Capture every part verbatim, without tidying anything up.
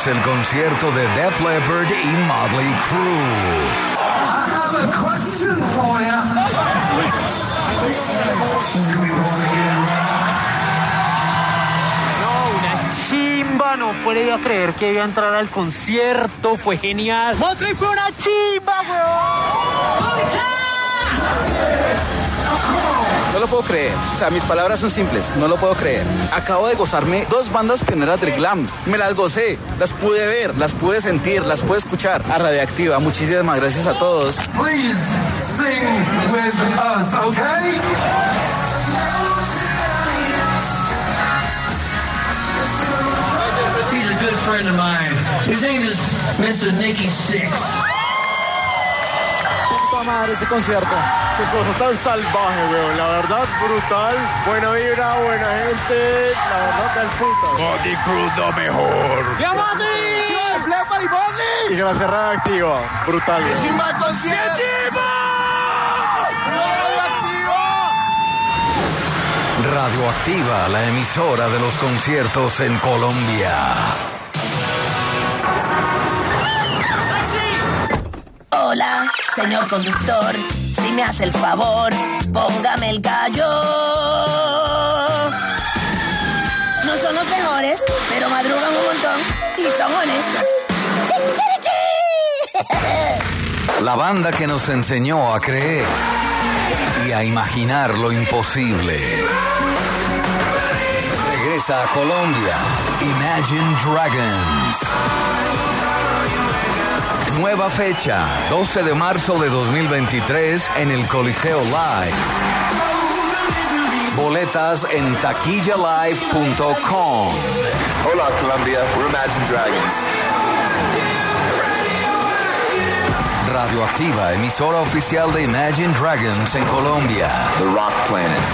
tenemos el concierto de Def Leppard y Motley Crue. I have a question for you. Chimba, no podía creer que iba a entrar al concierto, fue genial. Motley fue una chimba, weón. No lo puedo creer, o sea, mis palabras son simples, no lo puedo creer. Acabo de gozarme dos bandas pioneras del glam, me las gocé, las pude ver, las pude sentir, las pude escuchar. A Radioactiva, muchísimas gracias a todos. Please sing with us, okay? He's a good friend of mine. His name is mister Nicky Six. Puta madre, ese concierto. Qué cosa tan salvaje, weón. La verdad, brutal. Buena vibra, buena gente. La verdad, del puta. Motley Crue lo mejor. ¡Ya, Motley! ¡Flepa y Motley! Y gracias, Radioactiva. Brutal. ¡Qué chimba el concierto! ¡Qué chimba! Radioactiva, la emisora de los conciertos en Colombia. Hola, señor conductor, si me hace el favor, póngame el gallo. No son los mejores, pero madrugan un montón y son honestos. La banda que nos enseñó a creer y a imaginar lo imposible. Regresa a Colombia, Imagine Dragons. Nueva fecha, doce de marzo de dos mil veintitrés en el Coliseo Live. Boletas en taquilla live punto com. Hola Colombia, we're Imagine Dragons. Radioactiva, emisora oficial de Imagine Dragons en Colombia. The Rock Planet.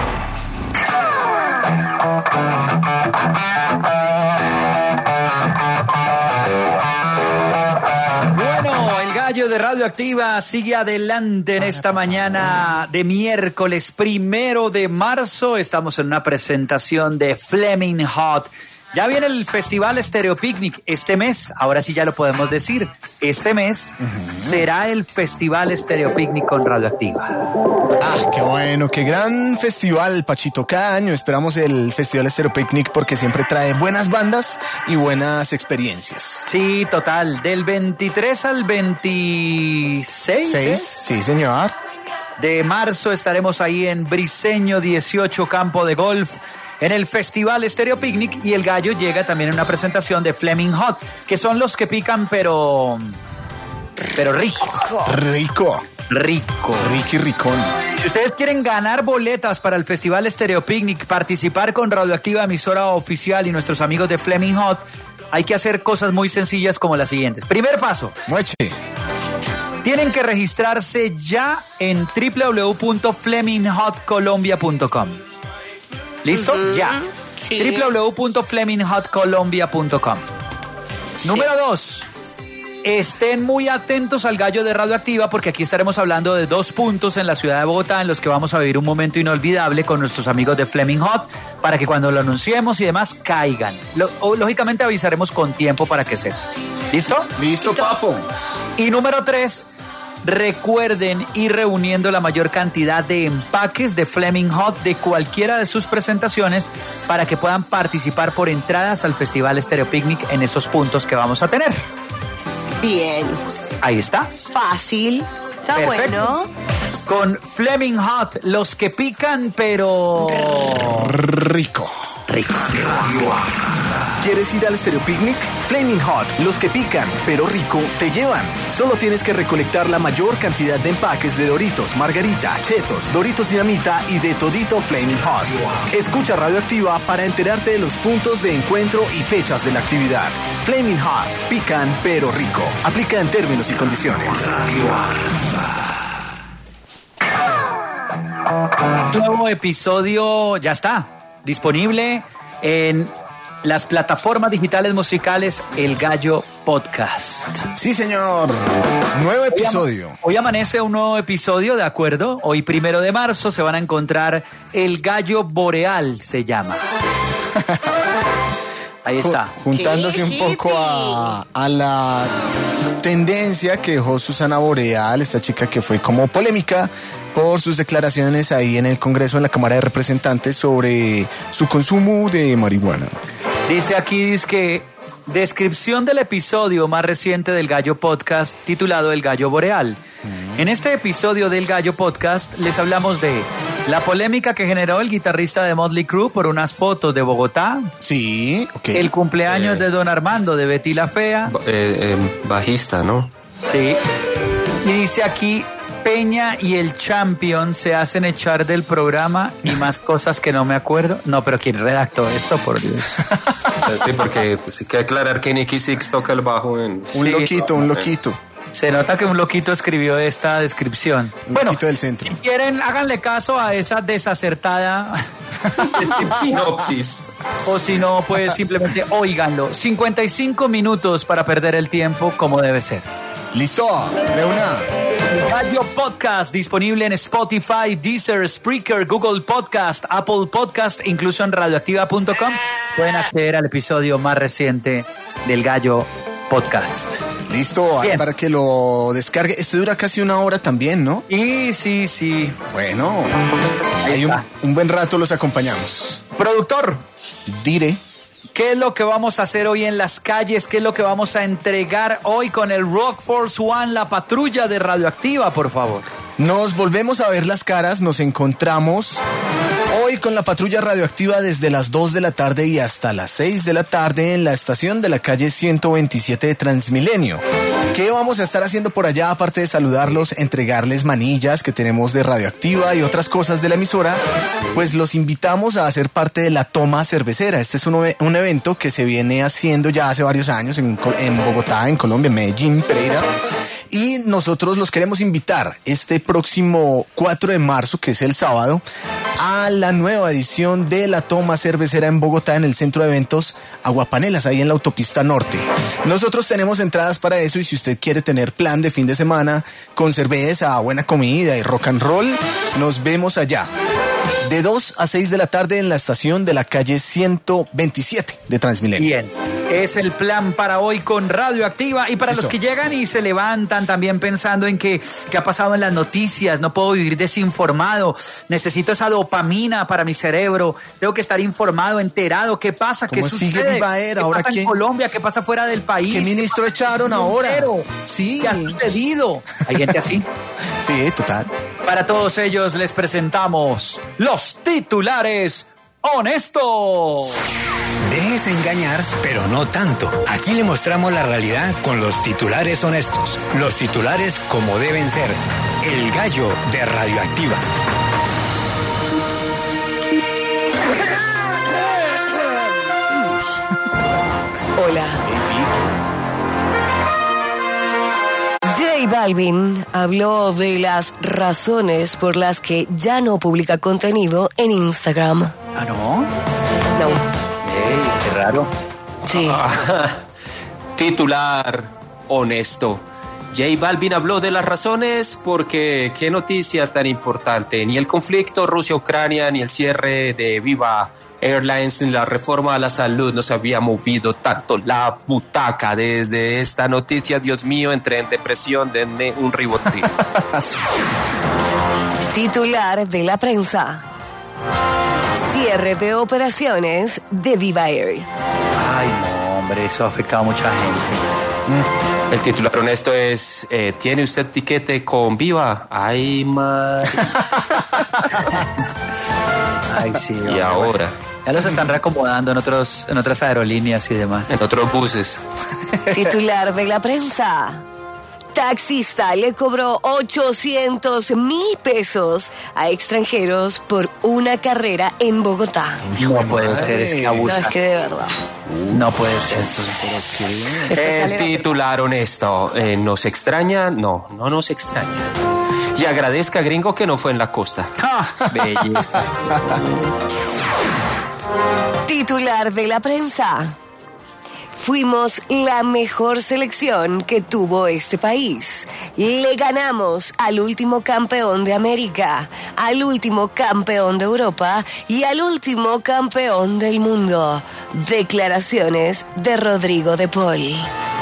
Bueno, el gallo de Radioactiva sigue adelante en esta mañana de miércoles primero de marzo. Estamos en una presentación de Flaming Hot. Ya viene el Festival Stereo Picnic este mes, ahora sí ya lo podemos decir. Este mes uh-huh. será el Festival Stereo Picnic con Radioactiva. Ah, qué bueno, qué gran festival, Pachito. Cada año esperamos el Festival Stereo Picnic porque siempre trae buenas bandas y buenas experiencias. Sí, total, del veintitrés al veintiséis. ¿Seis? ¿eh? Sí, señor. De marzo estaremos ahí en Briseño dieciocho, campo de golf, en el Festival Stereo Picnic, y el gallo llega también en una presentación de Flaming Hot, que son los que pican pero pero rico. Rico. Rico. Ricky Ricón. Si ustedes quieren ganar boletas para el Festival Stereo Picnic, participar con Radioactiva, emisora oficial, y nuestros amigos de Flaming Hot, hay que hacer cosas muy sencillas como las siguientes. Primer paso. Mueche. Tienen que registrarse ya en doble u doble u doble u punto flaming hot colombia punto com. ¿Listo? Uh-huh. Ya. Sí. doble u doble u doble u punto flaming hot colombia punto com. Sí. Número dos. Estén muy atentos al gallo de Radioactiva, porque aquí estaremos hablando de dos puntos en la ciudad de Bogotá en los que vamos a vivir un momento inolvidable con nuestros amigos de Flaming Hot, para que cuando lo anunciemos y demás caigan. Lo, o, lógicamente avisaremos con tiempo para que sepan. ¿Listo? Listo, papo. Y número tres, recuerden ir reuniendo la mayor cantidad de empaques de Flaming Hot de cualquiera de sus presentaciones para que puedan participar por entradas al Festival Stereo Picnic en esos puntos que vamos a tener. Bien. Ahí está. Fácil. Está perfecto. Bueno. Con Flaming Hot, los que pican pero... rico. Rico. ¿Quieres ir al Stereo Picnic? Flaming Hot, los que pican, pero rico, te llevan. Solo tienes que recolectar la mayor cantidad de empaques de Doritos, Margarita, Chetos, Doritos Dinamita y de todito Flaming Hot. Escucha Radioactiva para enterarte de los puntos de encuentro y fechas de la actividad. Flaming Hot, pican, pero rico. Aplica en términos y condiciones. Nuevo episodio ya está disponible en las plataformas digitales musicales El Gallo Podcast. Sí, señor. Nuevo episodio. Hoy, am- hoy amanece un nuevo episodio, ¿de acuerdo? Hoy, primero de marzo, se van a encontrar El Gallo Boreal, se llama. Ahí está. Juntándose un poco a, a la tendencia que dejó Susana Boreal, esta chica que fue como polémica por sus declaraciones ahí en el Congreso, en la Cámara de Representantes, sobre su consumo de marihuana. Dice aquí, dice que descripción del episodio más reciente del Gallo Podcast titulado El Gallo Boreal. En este episodio del Gallo Podcast les hablamos de la polémica que generó el guitarrista de Motley Crue por unas fotos de Bogotá. Sí, ok. El cumpleaños eh, de Don Armando de Betty la Fea. Eh, eh, bajista, ¿no? Sí. Y dice aquí, Peña y el Champion se hacen echar del programa y más cosas que no me acuerdo. No, pero ¿quién redactó esto, por Dios? Sí, porque pues, hay que aclarar que Nicky Six toca el bajo en... Un sí, loquito, un loquito. Se nota que un loquito escribió esta descripción. Un bueno, loquito del centro. Si quieren, háganle caso a esa desacertada sinopsis. O si no, pues simplemente óiganlo. cincuenta y cinco minutos para perder el tiempo como debe ser. Listo, de una. Radio Podcast disponible en Spotify, Deezer, Spreaker, Google Podcast, Apple Podcast, incluso en radioactiva punto com. Pueden acceder al episodio más reciente del Gallo Podcast. Listo, para que lo descargue. Este dura casi una hora también, ¿no? Sí, sí, sí. Bueno, hay un, un buen rato los acompañamos. Productor. Dire. ¿Qué es lo que vamos a hacer hoy en las calles? ¿Qué es lo que vamos a entregar hoy con el Rock Force One, la patrulla de Radioactiva, por favor? Nos volvemos a ver las caras, nos encontramos hoy con la patrulla radioactiva desde las dos de la tarde y hasta las seis de la tarde en la estación de la calle ciento veintisiete de Transmilenio. ¿Qué vamos a estar haciendo por allá aparte de saludarlos, entregarles manillas que tenemos de Radioactiva y otras cosas de la emisora? Pues los invitamos a hacer parte de la toma cervecera. Este es un, un evento que se viene haciendo ya hace varios años en, en Bogotá, en Colombia, en Medellín, Pereira. Y nosotros los queremos invitar este próximo cuatro de marzo, que es el sábado, a la nueva edición de la toma cervecera en Bogotá, en el centro de eventos Aguapanelas, ahí en la autopista norte. Nosotros tenemos entradas para eso y si usted quiere tener plan de fin de semana con cerveza, buena comida y rock and roll, nos vemos allá. De dos a seis de la tarde en la estación de la calle ciento veintisiete de Transmilenio. Bien, es el plan para hoy con Radioactiva. Y para Eso. Los que llegan y se levantan también pensando en que qué ha pasado en las noticias, no puedo vivir desinformado, necesito esa dopamina para mi cerebro, tengo que estar informado, enterado, qué pasa, qué sucede, Vivaer, qué ahora pasa qué? en Colombia, qué pasa fuera del país. ¿Qué ministro echaron ahora? Sí. ¿Qué ha sucedido? ¿Hay gente así? Sí, total. Para todos ellos les presentamos los titulares honestos. Déjese engañar, pero no tanto. Aquí le mostramos la realidad con los titulares honestos. Los titulares como deben ser. El Gallo de Radioactiva. Hola. J Balvin habló de las razones por las que ya no publica contenido en Instagram. ¿Ah, no? No. Ey, qué raro. Sí. Ah, titular honesto. J Balvin habló de las razones porque qué noticia tan importante. Ni el conflicto Rusia-Ucrania, ni el cierre de Viva Airlines, ni la reforma a la salud nos había movido tanto la butaca. Desde esta noticia, Dios mío, entré en depresión, denme un ribotril. Titular de la prensa. Cierre de operaciones de Viva Air. Ay, no, hombre, eso ha afectado a mucha gente. El titular honesto es, eh, ¿tiene usted tiquete con Viva? Ay, madre. Ay, sí. Y hombre, ahora... Ya los están reacomodando en otros, en otras aerolíneas y demás. En otros buses. Titular de la prensa. Taxista le cobró ochocientos mil pesos a extranjeros por una carrera en Bogotá. No puede ser, es que abusa. No, es que de verdad. No puede ser. El titular honesto, eh, ¿nos extraña? No, no nos extraña. Y agradezca, gringo, que no fue en la costa. ¡Ah! Belleza. Titular de la prensa. fuimos la mejor selección que tuvo este país. Le ganamos al último campeón de América, al último campeón de Europa y al último campeón del mundo. Declaraciones de Rodrigo de Paul.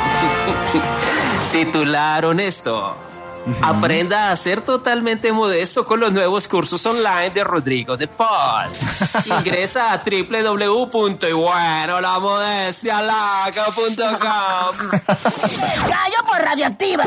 Titular honesto. Uh-huh. Aprenda a ser totalmente modesto con los nuevos cursos online de Rodrigo de Paul. Ingresa a doble u doble u doble u punto y bueno la modestia laca punto com. El gallo por Radioactiva.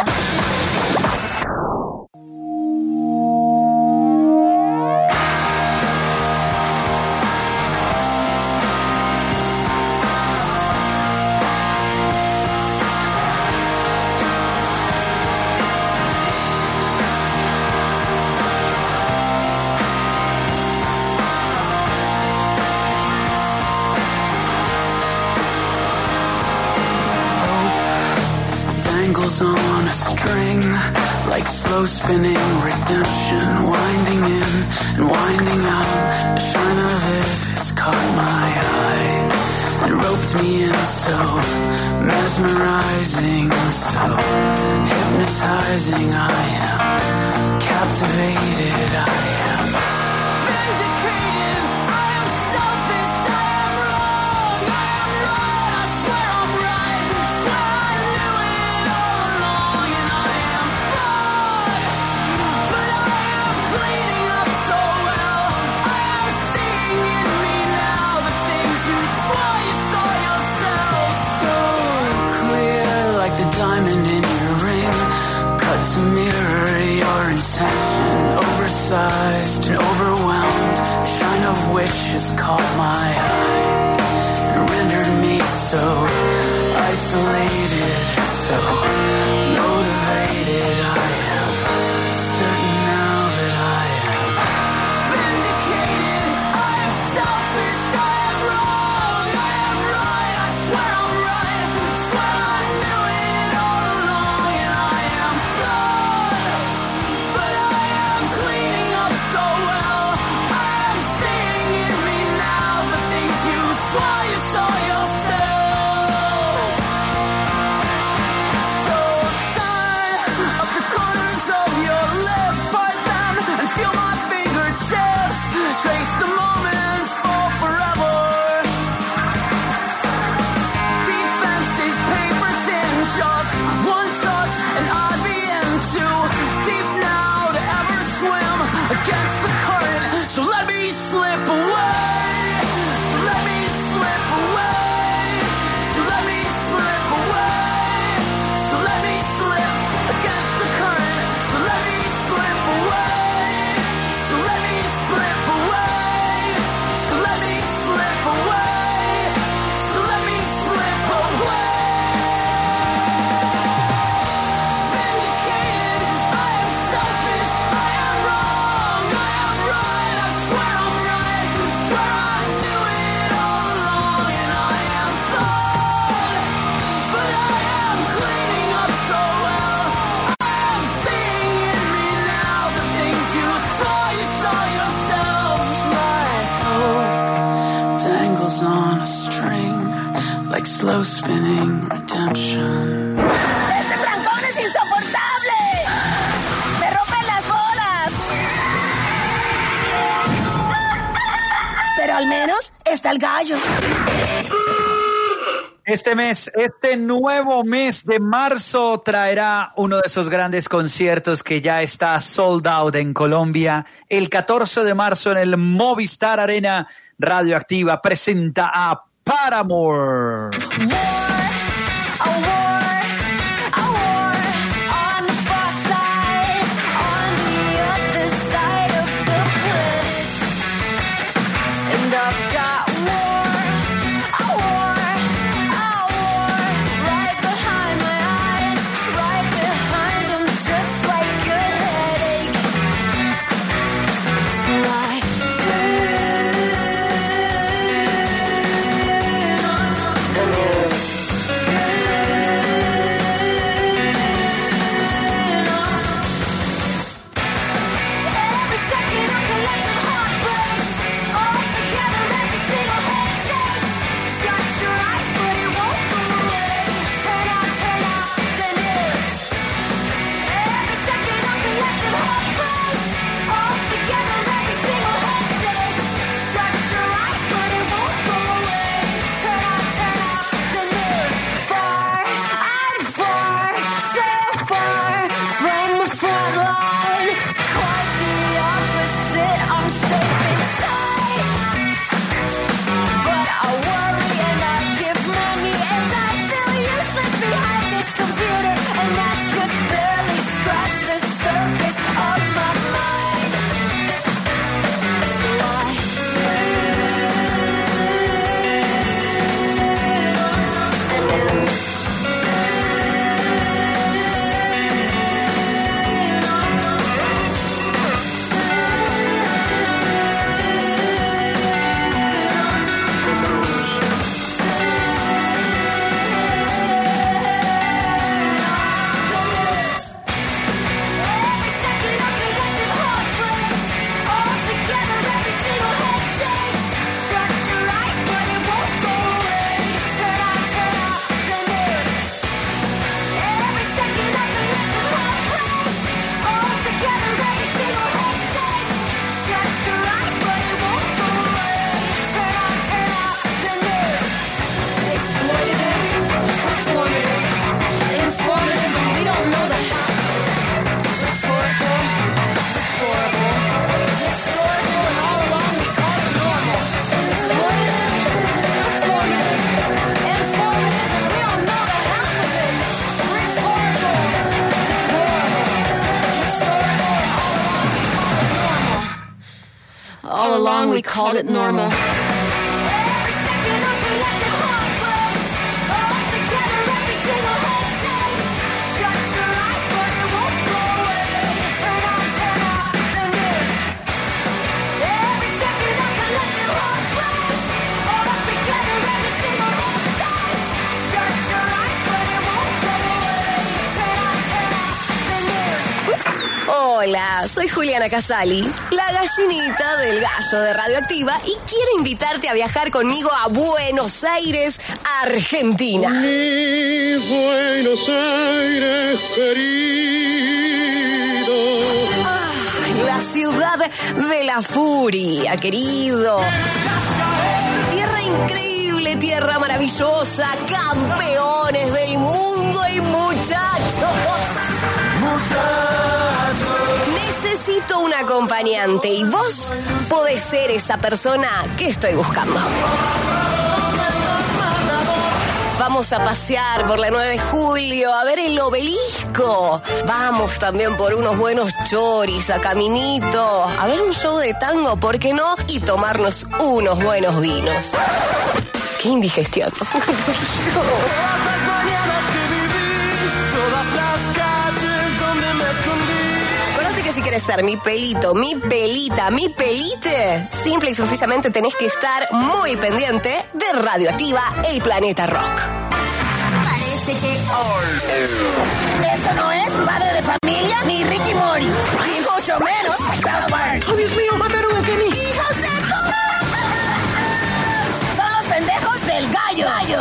On a string, like slow spinning redemption, winding in and winding out. The shine of it has caught my eye and roped me in, so mesmerizing, so hypnotizing. I am captivated. I am vindicated. I am selfish. I am wrong. I am right. I swear I'm right. Swear I knew it all along, and I am flawed, but I am cleaning up so well. I am seeing in me now the things you swore you saw yourself. So clear, like the diamond in your ring, cut to mirror your intention, oversized and overwhelmed, the shine of which has caught my eye and rendered me so isolated, so motivated. I am certain now that I am vindicated. I am selfish. I am wrong. I am right. I swear I'm right. Swear I knew it all along, and I am flawed, but I am cleaning up so well. I am seeing in me now the things you swore you saw yourself. So sign up the corners of your lips, part them and feel my fingertips. Trace the moment for forever. Defenses paper thin, just one touch and I'd be in too deep now to ever swim against the current. So let me slip away. So let me slip away. So let me slip away. So let me slip against the current. So let me slip away. So let me slip away. So let me slip away. So let me slip away. Vindicated. I am selfish. I am wrong. I am right. I swear I'm right. Swear I knew it all along, and I am flawed, but I am cleaning up so well. I am seeing in me now the things you saw you saw yourself. My hope dangles on a string, like slow spinning redemption. ¡Este trancón es insoportable! ¡Me rompen las bolas! Pero al menos está el gallo. Este mes, este nuevo mes de marzo traerá uno de esos grandes conciertos que ya está sold out en Colombia. El catorce de marzo en el Movistar Arena, Radioactiva presenta a Paramore. long we called it normal. Hola, soy Juliana Casali, la gallinita del gallo de Radioactiva, y quiero invitarte a viajar conmigo a Buenos Aires, Argentina. Mi Buenos Aires querido. Ah, la ciudad de la furia, querido. Tierra increíble, tierra maravillosa, campeones del mundo y muchachos. Necesito un acompañante y vos podés ser esa persona que estoy buscando. Vamos a pasear por la nueve de julio, a ver el obelisco. Vamos también por unos buenos choris a Caminito, a ver un show de tango, ¿por qué no? Y tomarnos unos buenos vinos. ¡Qué indigestión! Si quieres ser mi pelito, mi pelita, mi pelite, simple y sencillamente tenés que estar muy pendiente de Radioactiva, el planeta rock. Parece que eso no es Padre de Familia ni Ricky Mori, ni mucho menos South Park. ¡Oh, Dios mío, mataron a Kenny! ¡Hijos de tu... Son los pendejos del gallo. gallo.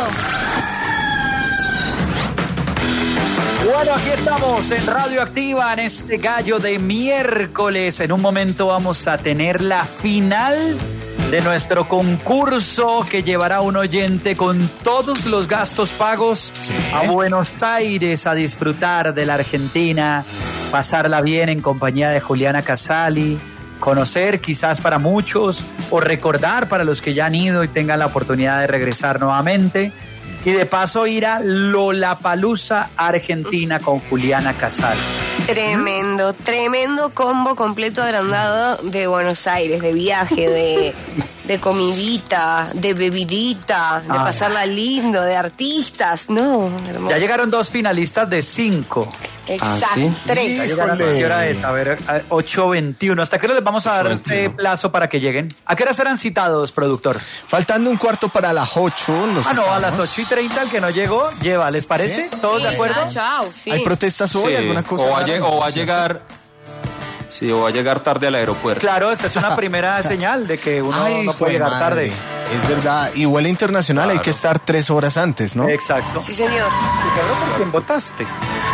Bueno, aquí estamos en Radioactiva, en este gallo de miércoles. En un momento vamos a tener la final de nuestro concurso que llevará un oyente con todos los gastos pagos sí. a Buenos Aires a disfrutar de la Argentina, pasarla bien en compañía de Juliana Casali, conocer quizás para muchos o recordar para los que ya han ido y tengan la oportunidad de regresar nuevamente. Y de paso ir a Lollapalooza, Argentina, con Juliana Casali. Tremendo, tremendo combo completo agrandado de Buenos Aires, de viaje, de, de comidita, de bebidita, de ah. pasarla lindo, de artistas. No, hermoso. Ya llegaron dos finalistas de cinco. Exacto, ¿Ah, sí? tres. Ya llegaron, ¿qué hora es? A ver, ocho veintiuno. ¿Hasta qué hora les vamos a dar eh, plazo para que lleguen? ¿A qué hora serán citados, productor? Faltando un cuarto para las ocho. Ah, citamos. no, a las ocho y treinta el que no llegó, lleva, ¿les parece? ¿Sí? ¿Todos sí, de acuerdo? Ah, chao, sí. ¿Hay protestas hoy? Sí. ¿Alguna cosa? O va, o va a llegar... Sí, o va a llegar tarde al aeropuerto. Claro, esta es una primera señal de que uno Ay, no puede llegar madre. tarde. Es verdad, y vuelo internacional claro. hay que estar tres horas antes, ¿no? Exacto. Sí, señor. ¿Y cabrón, por quién votaste?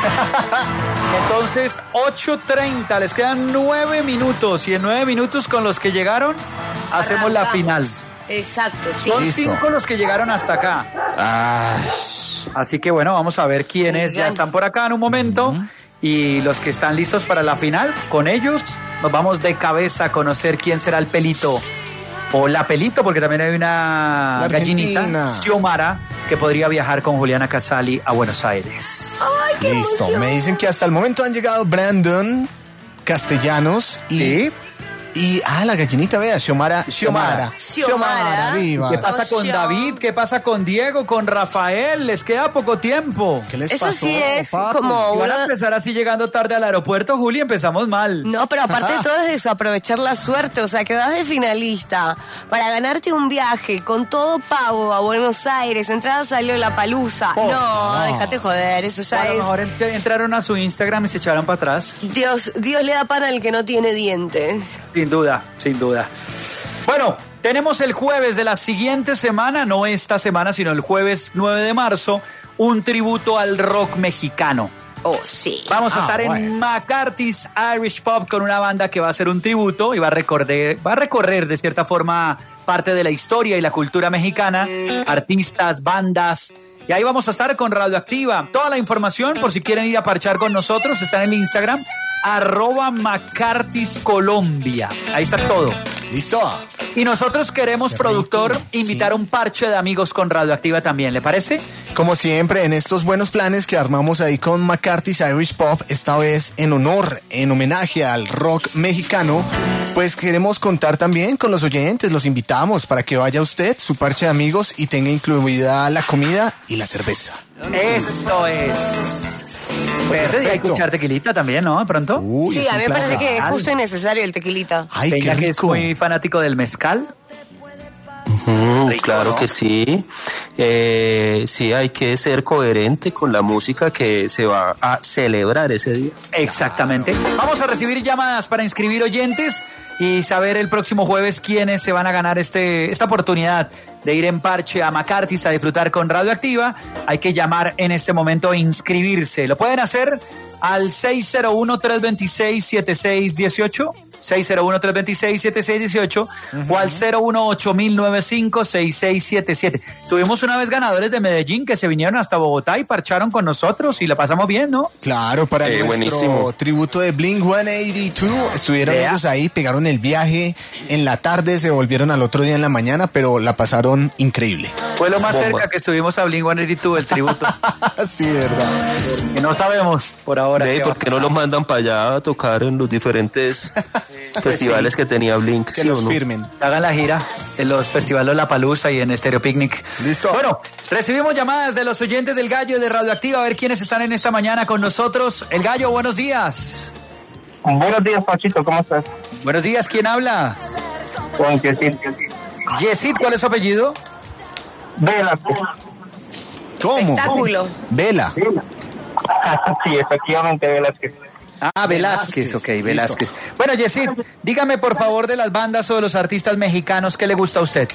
Entonces, ocho treinta, les quedan nueve minutos, y en nueve minutos con los que llegaron, hacemos Arrancamos. la final. Exacto, sí. Son Listo. cinco los que llegaron hasta acá. Ay. Así que bueno, vamos a ver quiénes ya están por acá en un momento. Uh-huh. Y los que están listos para la final, con ellos nos vamos de cabeza a conocer quién será el pelito. O la pelito, porque también hay una gallinita, Xiomara, que podría viajar con Juliana Casali a Buenos Aires. Ay, qué Listo, emoción. Me dicen que hasta el momento han llegado Brandon Castellanos y... ¿Sí? Y, ah, la gallinita, vea, Xiomara. Xiomara. Xiomara. Viva. ¿Qué pasa con David? ¿Qué pasa con Diego? ¿Con Rafael? Les queda poco tiempo. ¿Qué les Eso pasó, sí es papi? como ¿Y van una... a empezar así llegando tarde al aeropuerto, Juli? Empezamos mal. No, pero aparte de todo es desaprovechar la suerte. O sea, quedás de finalista para ganarte un viaje con todo pago a Buenos Aires, entradas a Lollapalooza. Oh, no, no, déjate joder, eso ya bueno, es... A lo mejor entraron a su Instagram y se echaron para atrás. Dios, Dios le da pan al que no tiene dientes. Sin duda, sin duda. Bueno, tenemos el jueves de la siguiente semana, no esta semana, sino el jueves nueve de marzo, un tributo al rock mexicano. Oh, sí. Vamos a ah, estar bueno. en McCarthy's Irish Pub con una banda que va a hacer un tributo y va a recorrer, va a recorrer de cierta forma parte de la historia y la cultura mexicana, artistas, bandas. Y ahí vamos a estar con Radioactiva. Toda la información, por si quieren ir a parchar con nosotros, está en el Instagram, arroba McCarthy's Colombia. Ahí está todo. Listo. Y nosotros queremos, Qué productor, rico. invitar sí. un parche de amigos con Radioactiva también, ¿le parece? Como siempre, en estos buenos planes que armamos ahí con McCarthy's Irish Pub, esta vez en honor, en homenaje al rock mexicano, Pues queremos contar también con los oyentes, los invitamos para que vaya usted, su parche de amigos y tenga incluida la comida y la cerveza. Eso es. Pues ese día hay que echar tequilita también, ¿no? De pronto. Uy, Sí, es a un mí me plan parece que es real. justo y necesario el tequilita. Ay, Venga, qué que es rico. muy fanático del mezcal. Mm, Rico, claro ¿no? que sí. Eh, sí, hay que ser coherente con la música que se va a celebrar ese día. Exactamente. Vamos a recibir llamadas para inscribir oyentes y saber el próximo jueves quiénes se van a ganar este, esta oportunidad de ir en parche a McCarthy's a disfrutar con Radioactiva. Hay que llamar en este momento e inscribirse. Lo pueden hacer al seis cero uno, tres dos seis, siete seis uno ocho. seis cero uno, tres dos seis, siete seis uno ocho uh-huh. o al cero uno ocho cero nueve cinco, seis seis siete siete. Tuvimos una vez ganadores de Medellín que se vinieron hasta Bogotá y parcharon con nosotros y la pasamos bien, ¿no? Claro, para Eh, nuestro buenísimo. tributo de Blink ciento ochenta y dos, estuvieron Vea. ellos ahí, pegaron el viaje en la tarde, se volvieron al otro día en la mañana, pero la pasaron increíble. Fue lo más Bomba. cerca que estuvimos a Blink ciento ochenta y dos, el tributo. Sí, de verdad. Que no sabemos por ahora. Ve, qué ¿por va qué no los mandan para allá a tocar en los diferentes festivales que tenía Blink? Que ¿sí los o no? firmen. Hagan la gira en los festivales La Palusa y en Stereo Picnic. Listo. Bueno, recibimos llamadas de los oyentes del Gallo y de Radioactiva a ver quiénes están en esta mañana con nosotros. El Gallo, buenos días. Buenos días, Pachito, ¿cómo estás? Buenos días, ¿quién habla? Con Yesid. Yesid, ¿cuál es su apellido? Velázquez. ¿Cómo? Espectáculo. Vela. Sí, efectivamente, Velázquez. Ah, Velázquez, Velázquez, ok, Velázquez. Bueno, Yesid, dígame por favor de las bandas o de los artistas mexicanos, ¿qué le gusta a usted?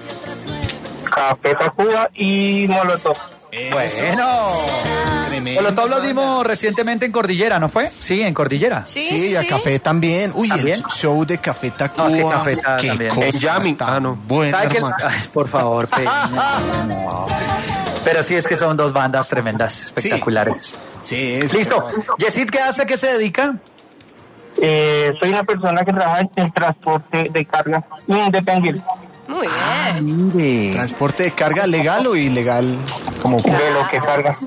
Café Tacuba y Molotov. Bueno. Tremendo. Molotov lo dimos recientemente en Cordillera, ¿no fue? Sí, en Cordillera. Sí, Sí, y a sí. Café también. Uy, ¿También? el show de Café Tacuba. No, es que Café Ta- qué también. cosa En jamming. tan Ah, no. buena, ¿Sabe que el- hermano. Ay, por favor, Peña, no. Pero sí es que son dos bandas tremendas, espectaculares. Sí, es Listo. Yesid, ¿qué hace? ¿Qué se dedica? Eh, soy una persona que trabaja en el transporte de carga independiente. Muy Ah, bien. Mire. ¿Transporte de carga legal o ilegal? Como De lo que carga.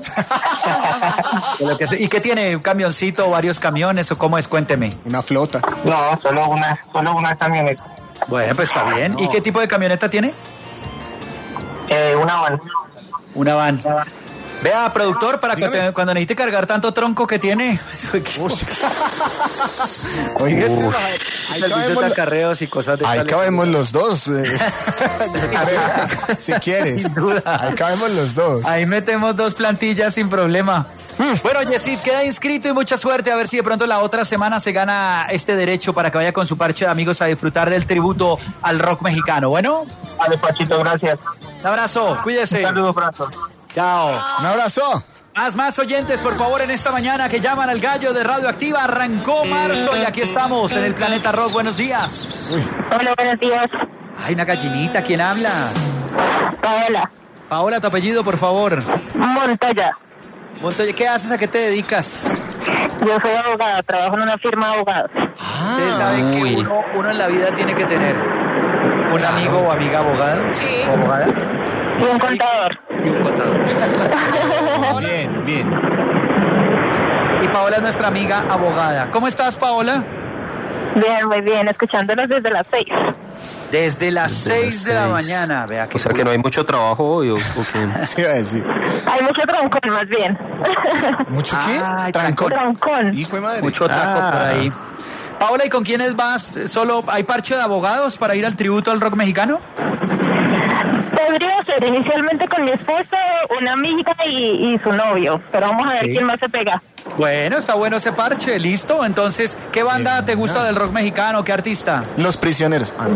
De lo que se- ¿Y qué tiene? ¿Un camioncito o varios camiones o cómo es? Cuénteme. una flota. No, solo una, solo una camioneta. Bueno, pues está bien. ¿Y qué tipo de camioneta tiene? Eh, una van. Una van. Vea, productor, para que te- cuando necesite cargar tanto tronco que tiene. su equipo. Oiga, este, Uf. ahí Servicios cabemos, de acarreos y cosas de ahí tales. cabemos los dos. eh. Si quieres. Sin duda. Ahí cabemos los dos. Ahí metemos dos plantillas sin problema. Bueno, Yesid, queda inscrito y mucha suerte. A ver si de pronto la otra semana se gana este derecho para que vaya con su parche de amigos a disfrutar del tributo al rock mexicano. Bueno, Vale, Pachito, gracias. un abrazo, cuídese. Un saludo, Franco. Chao. Un abrazo. Más, más oyentes, por favor, en esta mañana que llaman al Gallo de Radioactiva. Arrancó marzo y aquí estamos en el Planeta Rock. Buenos días. Hola, buenos días. Ay, una gallinita. ¿Quién habla? Paola. Paola, tu apellido, por favor. Montoya. Montoya, ¿qué haces? ¿A qué te dedicas? Yo soy abogada, trabajo en una firma de abogados. Ustedes saben que uno, uno en la vida tiene que tener un amigo o amiga abogada. Sí. O abogada. Y un contador. Y un contador. Bien, bien. Y Paola es nuestra amiga abogada. ¿Cómo estás, Paola? Bien, muy bien, escuchándolos desde las seis. Desde las Desde las seis de la seis. mañana. Vea que O sea que no hay mucho trabajo hoy, ¿o, o qué? Sí, iba a decir. Hay mucho troncón, más bien. ¿Mucho qué? Ay, Trancón. Troncón. Hijo de madre. mucho taco Ah. por ahí. Paola, ¿y con quiénes vas? ¿Solo hay parche de abogados para ir al tributo al rock mexicano? Podría ser inicialmente con mi esposo, una amiga y, y su novio, pero vamos a ver Sí. quién más se pega. Bueno, está bueno ese parche, listo. Entonces, ¿qué banda te gusta del rock mexicano? ¿Qué artista? Los prisioneros. Ah, no.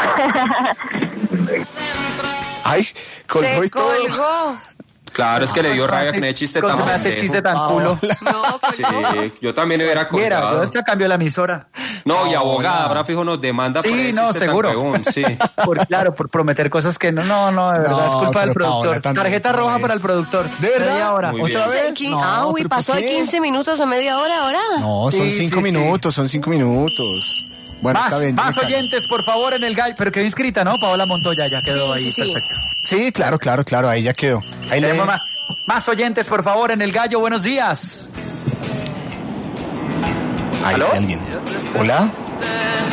Ay, colgó Se y todo. colgó. Claro, es que le dio rabia que no hay chiste tan Con semejante pendejo. chiste tan culo. No, colgó. Sí, yo también hubiera Mira, colgado. se cambió la emisora. No, y abogada, ahora fijo nos demanda Sí, por ese no, chiste tan seguro. huevón, sí. Por, claro, por prometer cosas que no, no, no, de verdad, No, es culpa del pero Paola, productor. tanto Tarjeta no roja es. para el productor. ¿De verdad? Media hora. Muy ¿Otra bien. vez? Qui- No, ah, uy, ¿pero por pasó de qué? quince minutos a media hora ahora. No, son Sí, cinco sí, sí. minutos, son cinco minutos. Bueno, Más, está bien. más bien, oyentes, por favor, en el gallo. Pero quedó inscrita, ¿no? Paola Montoya ya quedó Sí, ahí. sí, sí. Perfecto. Sí, claro, claro, claro, ahí ya quedó. Ahí le... Tenemos más, más oyentes, por favor, en el gallo. Buenos días. Ahí ¿Aló? hay alguien. Hola.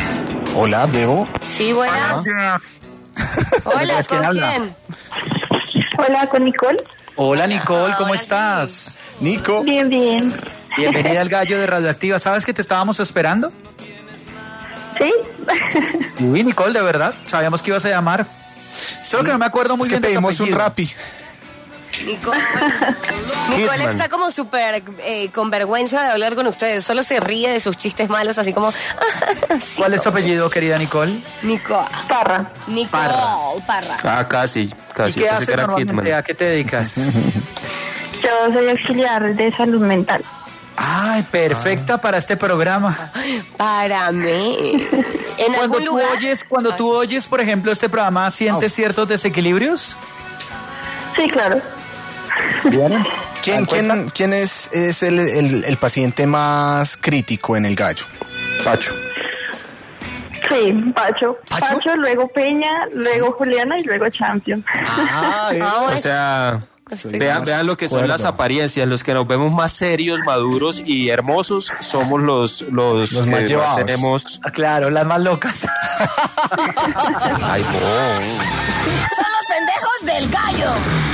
Hola, Bebo. Sí, buenas. Hola, ¿con quién? Hola, con Nicole. Hola, Nicole, ¿cómo estás? Nico. Bien, bien. Bienvenida al Gallo de Radioactiva. ¿Sabes que te estábamos esperando? ¿Sí? Uy, Nicole, de verdad. Sabíamos que ibas a llamar. Solo que no me acuerdo muy Es que bien de tu pedimos un apellido. Rappi. Nicole, Nicole Hitman. está como súper eh, con vergüenza de hablar con ustedes. Solo se ríe de sus chistes malos, así como... sí, ¿Cuál es tu apellido, querida Nicole? Nicole. Parra. Nicole Parra. Parra. Ah, casi, casi. ¿Y qué pensé haces que era normalmente? Kidman. ¿A qué te dedicas? Yo soy auxiliar de salud mental. Ay, perfecta para este programa. Para mí. ¿En Cuando algún tú lugar? oyes, cuando tú oyes, por ejemplo, este programa, ¿sientes ciertos desequilibrios? Sí, claro. ¿Quién, quién, quién es, es el, el, el paciente más crítico en el Gallo? Pacho. Sí, Pacho. Pacho, luego Peña, luego Juliana y luego Champion. Ah, O sea, vean, vean lo que son las apariencias. Los que nos vemos más serios, maduros y hermosos somos los, los, Los que más llevados. tenemos. Ah, claro, las más locas. Ay, no. Son los pendejos del gallo.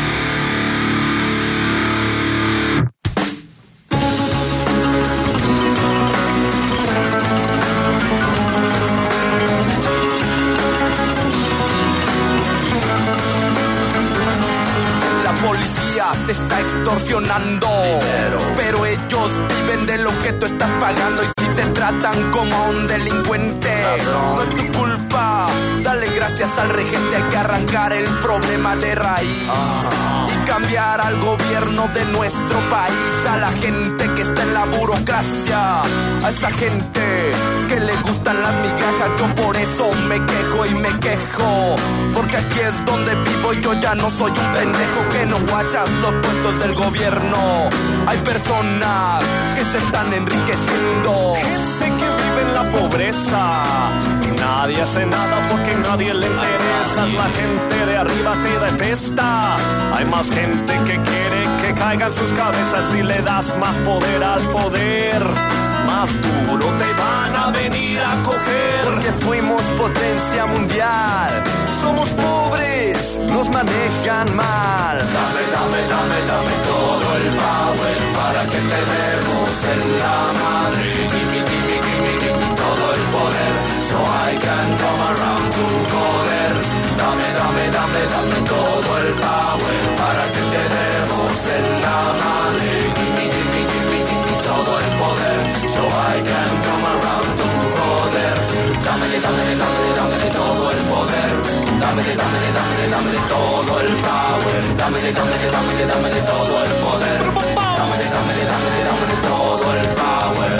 La policía te está extorsionando, pero ellos viven de lo que tú estás pagando. Y si te tratan como a un delincuente, no es tu culpa. Dale gracias al regente, hay que arrancar el problema de raíz y cambiar al gobierno de nuestro país. A la gente que está en la burocracia, a esa gente que le gustan las migajas. Yo por eso me quejo y me quejo, porque aquí es donde vivo y yo ya no soy un pendejo que no guachas los puestos del gobierno. Hay personas que se están enriqueciendo, gente que vive en la pobreza. Nadie hace nada porque nadie le interesa. La gente de arriba te detesta. Hay más gente que quiere que caigan sus cabezas. Si le das más poder al poder, más duro te van a venir a coger. Porque fuimos potencia mundial. Somos pobres, nos manejan mal. Dame, dame, dame, dame todo el power para que te demos en la madre. Gimme, gimme, gimme, gimme todo el poder, so I can come around to joder. Dame, dame, dame, dame todo el power para que te demos en la madre. Gimme, gimme, gimme, gimme todo el poder, so I can come around to joder. Dame, dame, dame, dame todo el poder. Dame, dame, dame, dame todo el power. Dame, dame, dame, dame todo el poder. Dame, dame, dame, dame todo el power.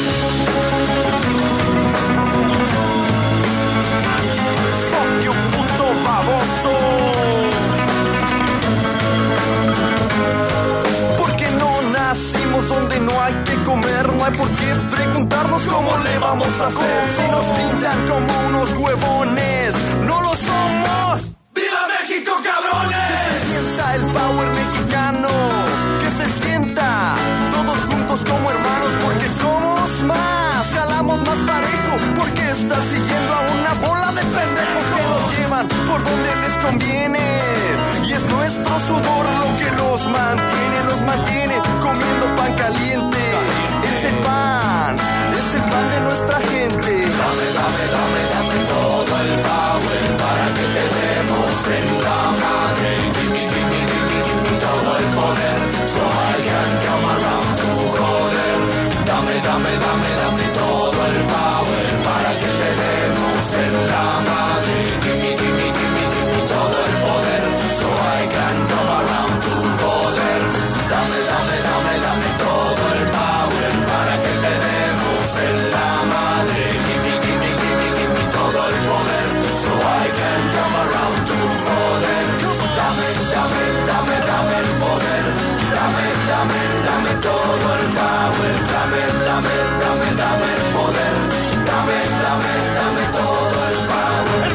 Fuck you, puto baboso. Porque no nacimos donde no hay que comer. No hay por qué preguntarnos cómo le vamos a hacer. Si nos pintan como unos huevones, no lo somos. ¡Viva México, cabrones! Que se sienta el power mexicano, que se sienta todos juntos como hermanos, porque somos más, jalamos más parejo, porque están siguiendo a una bola de pendejos que nos llevan por donde les conviene. Y es nuestro sudor lo que los mantiene, los mantiene comiendo pan caliente. Ese pan, es el pan de nuestra gente. Dame, dame, dame, dame todo el power para que te demos en la madre. Gimme, gimme, gimme, gimme todo el poder, so I can come around to joder. Dame, dame, dame, dame todo el power para que te demos en la madre. Gimme, gimme, gimme, gimme todo el poder, so I can come around to joder. Dame, dame, dame, dame todo el power para que te demos en la madre. Gimme, gimme, gimme, gimme todo el poder, so I can come around to joder. Dame, dame, dame, dame el poder. Dame, dame, dame todo el power. Dame, dame, dame, dame el poder. Dame, dame, dame todo el power.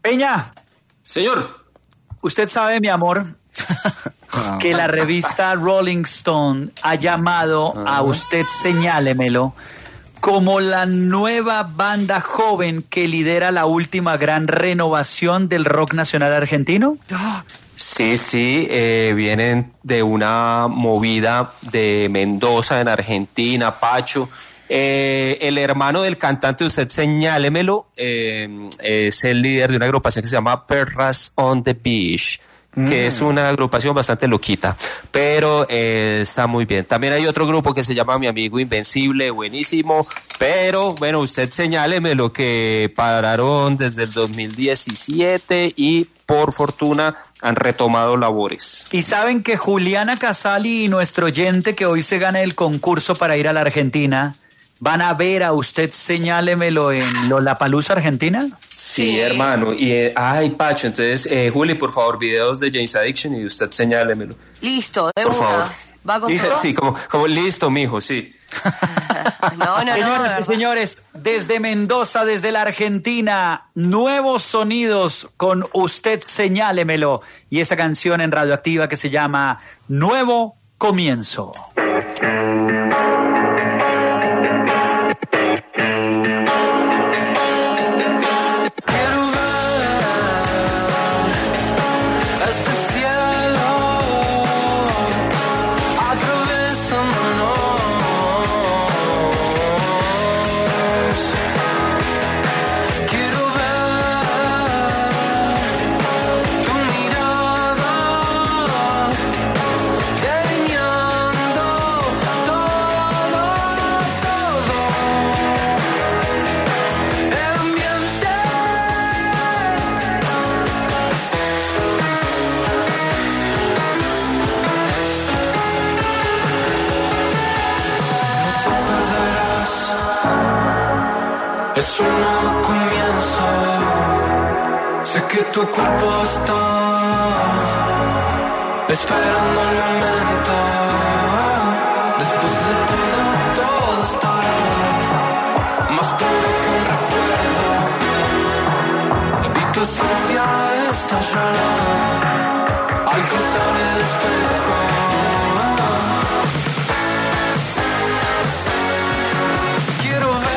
Peña. Señor. Usted sabe, mi amor, que la revista Rolling Stone ha llamado a usted, señálemelo, como la nueva banda joven que lidera la última gran renovación del rock nacional argentino. Sí, sí, eh, vienen de una movida de Mendoza en Argentina, Pacho. Eh, el hermano del cantante, usted señálemelo, eh, es el líder de una agrupación que se llama Perras on the Beach, que mm. es una agrupación bastante loquita, pero eh, está muy bien. También hay otro grupo que se llama Mi Amigo Invencible, buenísimo, pero bueno, usted señálemelo, que pararon desde el dos mil diecisiete y por fortuna han retomado labores. Y saben que Juliana Casali y nuestro oyente que hoy se gana el concurso para ir a la Argentina, ¿van a ver a usted, señálemelo, en Lollapalooza, Argentina? Sí, sí, hermano. Y, eh, ay, Pacho, entonces, eh, Juli, por favor, videos de James Addiction y usted señálemelo. Listo, de por una. Favor. ¿Va a contar? Sí, como, como listo, mijo, sí. No, no, Señoras no, y señores, desde Mendoza, desde la Argentina, nuevos sonidos con usted, señálemelo. Y esa canción en Radioactiva que se llama Nuevo Comienzo. Es un nuevo comienzo. Sé que tu cuerpo está esperando el momento. Después de todo, todo estará más puro que un recuerdo. Y tu esencia estallará al cruzar el espejo. Quiero ver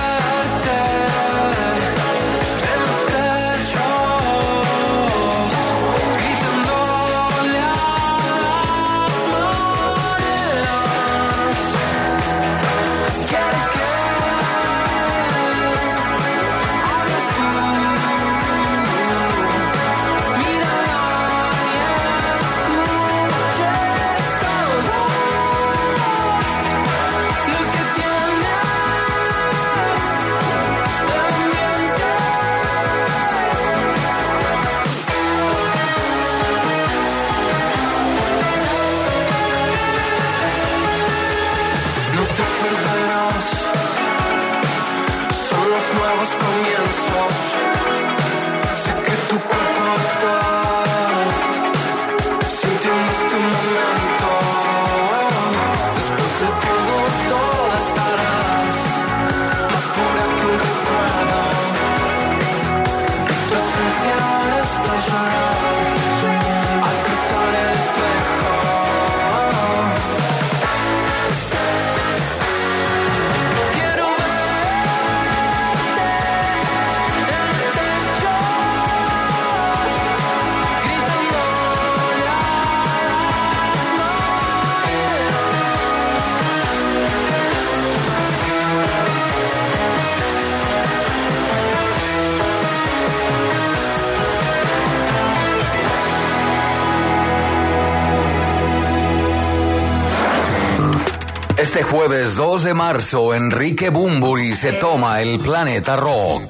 Este jueves dos de marzo, Enrique Bunbury se toma el Planeta Rock.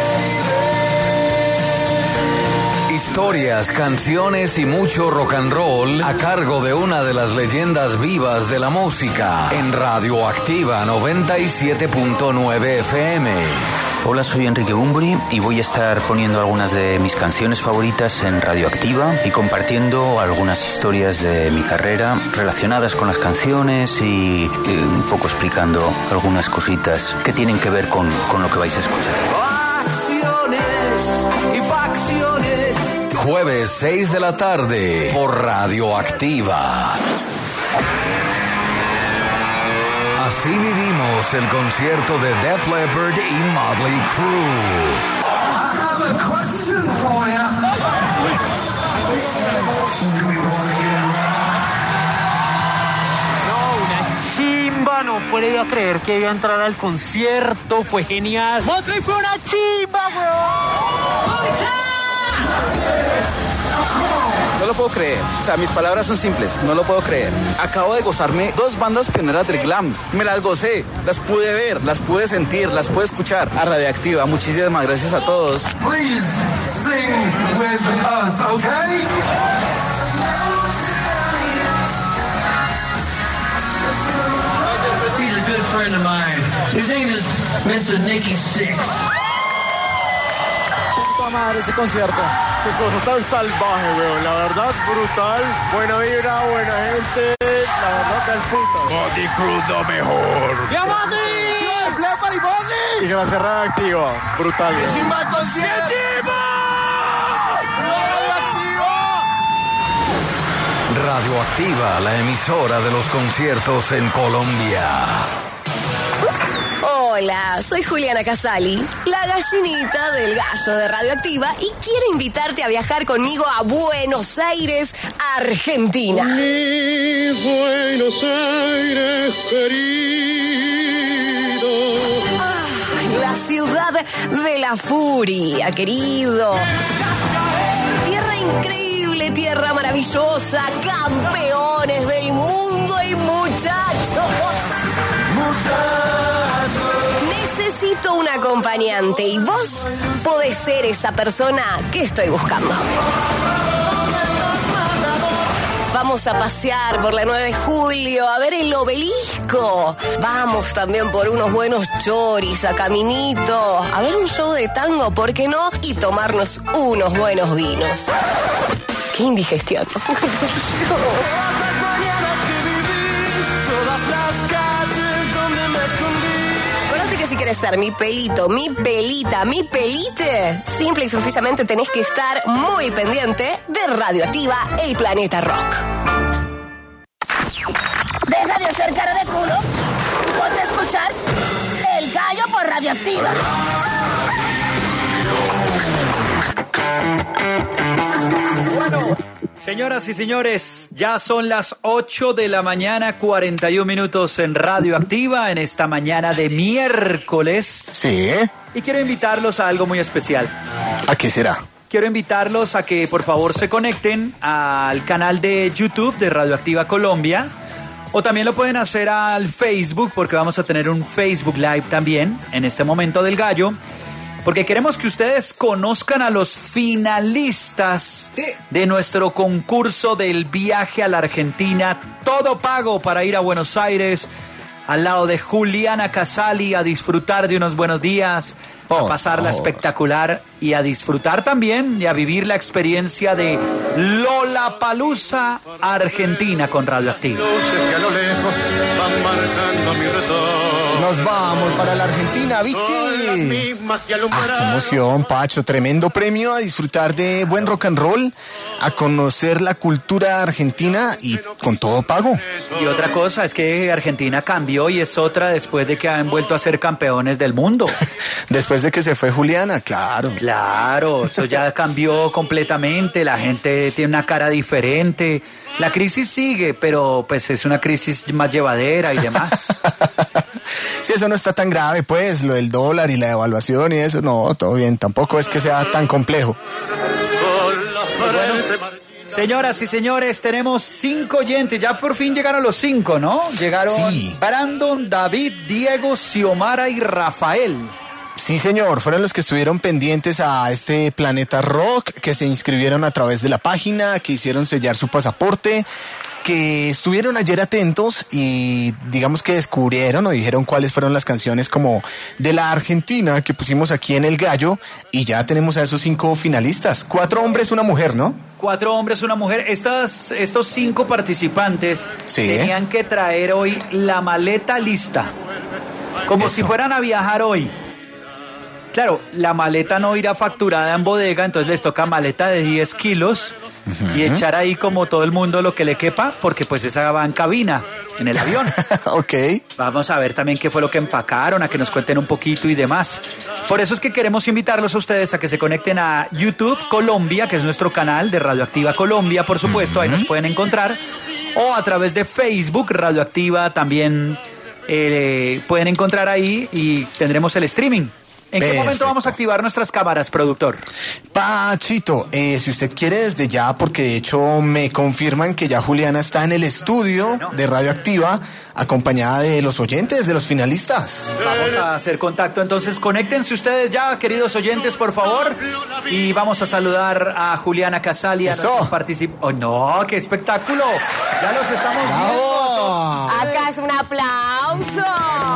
Historias, canciones y mucho rock and roll a cargo de una de las leyendas vivas de la música en Radioactiva noventa y siete punto nueve F M. Hola, soy Enrique Bunbury y voy a estar poniendo algunas de mis canciones favoritas en Radioactiva y compartiendo algunas historias de mi carrera relacionadas con las canciones y, y un poco explicando algunas cositas que tienen que ver con, con lo que vais a escuchar. Acciones y facciones. jueves seis de la tarde por Radioactiva. Así vivimos el concierto de Def Leppard y Motley Crue. I have a question for you. Chimba, no podía creer que iba a entrar al concierto, fue genial. Motley fue una chimba, weón. No lo puedo creer. O sea, mis palabras son simples. No lo puedo creer. Acabo de gozarme dos bandas pioneras del glam. Me las gocé. Las pude ver, las pude sentir, las pude escuchar. A Radioactiva, muchísimas gracias a todos. Please sing with us, okay? He's a good friend of mine. His name is mister Nicky Six. Puta madre ese concierto. Qué cosa tan salvaje, weón. La verdad, brutal. Buena vibra, buena gente. La verdad, del puta. Motley Crue lo mejor. ¡Ya, Motley! ¡Yo, Flepa y Motley! Y que la cerrada activa. Brutal, weón. ¡Qué chimba el concierto! Radioactiva, la emisora de los conciertos en Colombia. Hola, soy Juliana Casali, la gallinita del gallo de Radioactiva, y quiero invitarte a viajar conmigo a Buenos Aires, Argentina. Mi Buenos Aires querido. Ah, la ciudad de la furia, querido. Tierra increíble, tierra maravillosa, campeones del mundo y muchachos. Muchachos. Necesito un acompañante y vos podés ser esa persona que estoy buscando. Vamos a pasear por la nueve de julio, a ver el obelisco. Vamos también por unos buenos choris a Caminito, a ver un show de tango, ¿por qué no? Y tomarnos unos buenos vinos. ¡Qué indigestión! Acuérdate que si quieres ser mi pelito, mi pelita, mi pelite, simple y sencillamente tenés que estar muy pendiente de Radioactiva, el planeta rock. Deja de hacer cara de culo. Ponte a escuchar El Gallo por Radioactiva. Bueno, señoras y señores, ya son las ocho de la mañana, cuarenta y un minutos en Radioactiva, en esta mañana de miércoles. Sí. Y quiero invitarlos a algo muy especial. ¿A qué será? Quiero invitarlos a que por favor se conecten al canal de YouTube de Radioactiva Colombia, o también lo pueden hacer al Facebook, porque vamos a tener un Facebook Live también en este momento del Gallo, porque queremos que ustedes conozcan a los finalistas de nuestro concurso del viaje a la Argentina, todo pago para ir a Buenos Aires, al lado de Juliana Casali, a disfrutar de unos buenos días, a pasarla espectacular y a disfrutar también y a vivir la experiencia de Lollapalooza Argentina con Radioactiva. Nos vamos para la Argentina, ¿viste? Ah, qué emoción, Pacho. Tremendo premio, a disfrutar de buen rock and roll, a conocer la cultura argentina y con todo pago. Y otra cosa es que Argentina cambió y es otra después de que han vuelto a ser campeones del mundo. Después de que se fue Juliana, claro. Claro, eso ya cambió completamente, la gente tiene una cara diferente. La crisis sigue, pero pues es una crisis más llevadera y demás. Sí, eso no está tan grave, pues, lo del dólar y la devaluación y eso, no, todo bien, tampoco es que sea tan complejo. Bueno, señoras y señores, tenemos cinco oyentes, ya por fin llegaron los cinco, ¿no? Llegaron sí. Brandon, David, Diego, Xiomara y Rafael. Sí, señor, fueron los que estuvieron pendientes a este Planeta Rock, que se inscribieron a través de la página, que hicieron sellar su pasaporte, que estuvieron ayer atentos y digamos que descubrieron o dijeron cuáles fueron las canciones como de la Argentina que pusimos aquí en El Gallo, y ya tenemos a esos cinco finalistas, cuatro hombres, una mujer, ¿no? Cuatro hombres, una mujer. Estas, estos cinco participantes sí. tenían que traer hoy la maleta lista, como Eso. si fueran a viajar hoy. Claro, la maleta no irá facturada en bodega, entonces les toca maleta de diez kilos uh-huh. y echar ahí como todo el mundo lo que le quepa, porque pues esa va en cabina, en el avión. Ok. Vamos a ver también qué fue lo que empacaron, a que nos cuenten un poquito y demás. Por eso es que queremos invitarlos a ustedes a que se conecten a YouTube Colombia, que es nuestro canal de Radioactiva Colombia, por supuesto, uh-huh. ahí nos pueden encontrar, o a través de Facebook Radioactiva también eh, pueden encontrar ahí y tendremos el streaming. ¿En Perfecto. qué momento vamos a activar nuestras cámaras, productor? Pachito, eh, si usted quiere desde ya, porque de hecho me confirman que ya Juliana está en el estudio bueno. de Radioactiva, acompañada de los oyentes, de los finalistas. Vamos a hacer contacto, entonces conéctense ustedes ya, queridos oyentes, por favor, y vamos a saludar a Juliana Casali, a nuestros participantes. ¡Oh, no! ¡Qué espectáculo! Ya los estamos ¡Bravo! viendo. Acá es un aplauso.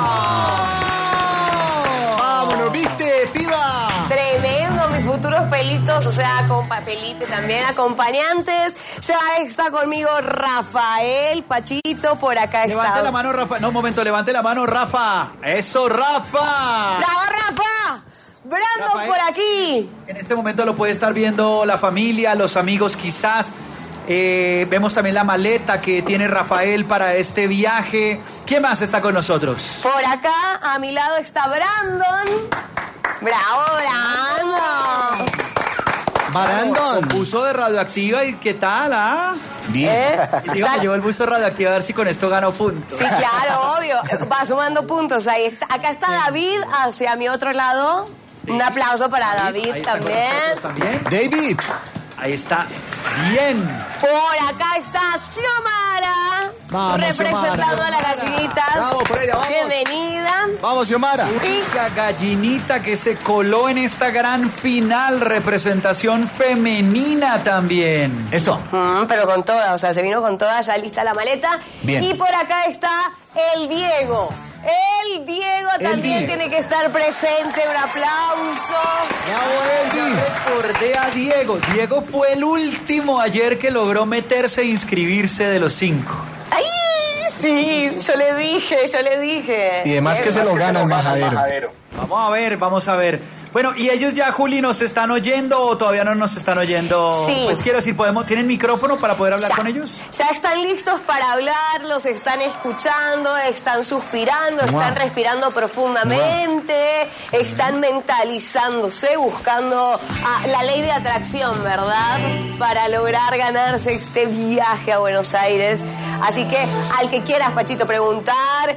¿Viste, piba? Tremendo, mis futuros pelitos, o sea, con papelite también, acompañantes. Ya está conmigo Rafael, Pachito, por acá está. Levante la mano, Rafa. No, un momento, levante la mano, Rafa. ¡Eso, Rafa! ¡Bravo, Rafa! ¡Brandon Rafael, por aquí! En este momento lo puede estar viendo la familia, los amigos quizás. Eh, vemos también la maleta que tiene Rafael para este viaje. ¿Quién más está con nosotros? Por acá, a mi lado está Brandon. ¡Bravo, Brandon! Brandon. Con buzo de Radioactiva, ¿y qué tal, ah? Bien. ¿Eh? Y digo, me llevo el buzo de Radioactiva a ver si con esto gano puntos. Sí, claro, obvio. Va sumando puntos. Ahí está. Acá está David, hacia mi otro lado. Un aplauso para David, David también. también. David. Ahí está. Bien. Por acá está Xiomara. Vamos, representando Xiomara. a las gallinitas. Bravo, por ella, vamos. Bienvenida. Vamos, Xiomara. Única gallinita que se coló en esta gran final. Representación femenina también. Eso. Mm, pero con toda, o sea, se vino con toda, ya lista la maleta. Bien. Y por acá está el Diego. El Diego el también Diego. tiene que estar presente. Un aplauso. Bravo, Eddie. Recordé a Diego. Diego fue el último ayer que logró meterse e inscribirse de los cinco. ¡Ay! Sí, yo le dije, yo le dije. Y además que se lo gana el majadero. Vamos a ver, vamos a ver. Bueno, ¿y ellos ya, Juli, nos están oyendo o todavía no nos están oyendo? Sí. Pues quiero decir, ¿podemos, ¿tienen micrófono para poder hablar ya, con ellos? Ya están listos para hablar, los están escuchando, están suspirando, Mua. están respirando profundamente, Mua. están mentalizándose, buscando ah, la ley de atracción, ¿verdad? Para lograr ganarse este viaje a Buenos Aires. Así que al que quieras, Pachito, preguntar,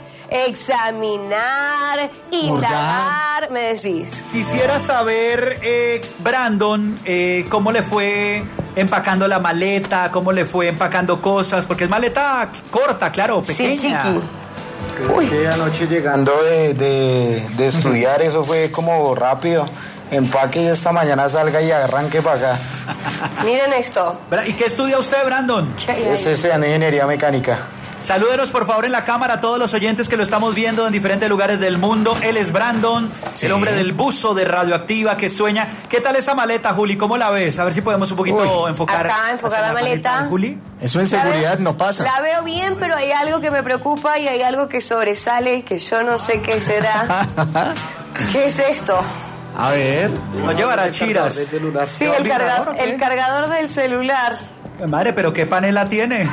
examinar, indagar, me decís. Quisiera saber, eh, Brandon, eh, cómo le fue empacando la maleta, cómo le fue empacando cosas, porque es maleta corta, claro, pequeña. Sí, chiqui. Creo que anoche llegando de, de, de estudiar, eso fue como rápido. Empaque y esta mañana salga y arranque para acá. Miren esto. ¿Y qué estudia usted, Brandon? Estoy estudiando ingeniería mecánica. Salúdenos por favor en la cámara a todos los oyentes que lo estamos viendo en diferentes lugares del mundo. Él es Brandon, sí. el hombre del buzo de Radioactiva que sueña. ¿Qué tal esa maleta, Juli? ¿Cómo la ves? A ver si podemos un poquito Uy. enfocar. Acá, enfocar la maleta. Juli. Eso en seguridad veo, no pasa. La veo bien, pero hay algo que me preocupa y hay algo que sobresale y que yo no sé qué será. ¿Qué es esto? A ver. Nos llevará chiras. Sí, el cargador, el cargador del celular. Madre, pero ¿qué panela tiene?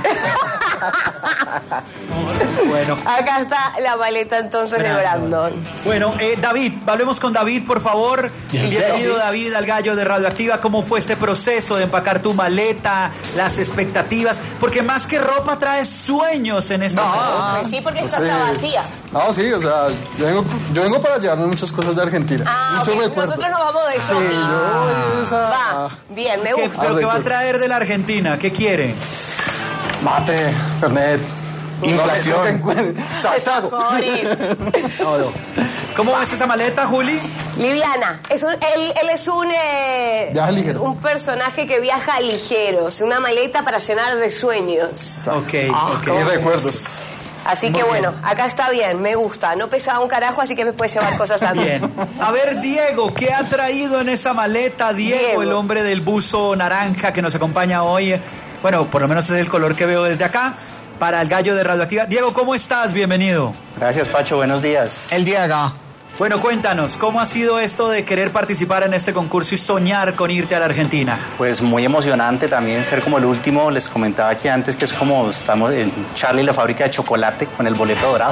Bueno. Acá está la maleta entonces Brandon. de Brandon. Bueno, eh, David, hablemos con David, por favor. Yes. Bienvenido, David, al Gallo de Radioactiva. ¿Cómo fue este proceso de empacar tu maleta, las expectativas? Porque más que ropa traes sueños en esta no, pues sí, porque esta sí. está vacía. No, sí, o sea, yo vengo, yo vengo para llevarme muchas cosas de Argentina. Ah, muchos okay. recuerdos. Nosotros nos vamos de shopping. Sí, yo voy esa... Va, bien, me gusta. ¿Pero qué va a traer de la Argentina? ¿Qué quiere? Mate, Fernet. Inflación. ¿Cómo ves esa maleta, Juli? Liviana. Es un, él, él es un, eh, un personaje que viaja ligero. Es una maleta para llenar de sueños. Ok, ah, ok. Y recuerdos. Así Muy que bueno, bien. acá está bien, me gusta. No pesaba un carajo, así que me puedes llevar cosas a mí. Bien. A ver, Diego, ¿qué ha traído en esa maleta? Diego, Diego, el hombre del buzo naranja que nos acompaña hoy. Bueno, por lo menos es el color que veo desde acá. Para el Gallo de Radioactiva. Diego, ¿cómo estás? Bienvenido. Gracias, Pacho. Buenos días. El Diego. Bueno, cuéntanos, ¿cómo ha sido esto de querer participar en este concurso y soñar con irte a la Argentina? Pues muy emocionante también ser como el último. Les comentaba aquí antes que es como estamos en Charlie la fábrica de chocolate con el boleto dorado.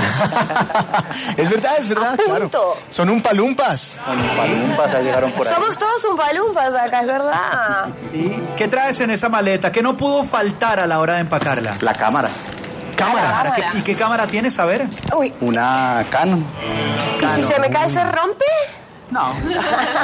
Es verdad, es verdad, claro. Son umpalumpas. Son umpalumpas, ahí llegaron por ahí. Somos todos umpalumpas acá, es verdad. ¿Y qué traes en esa maleta? ¿Qué no pudo faltar a la hora de empacarla? La cámara. ¿Cámara? ¿Qué- ¿Y qué cámara tienes? A ver. Uy. Una Canon. ¿Y si se me cae, se rompe? No. Bien,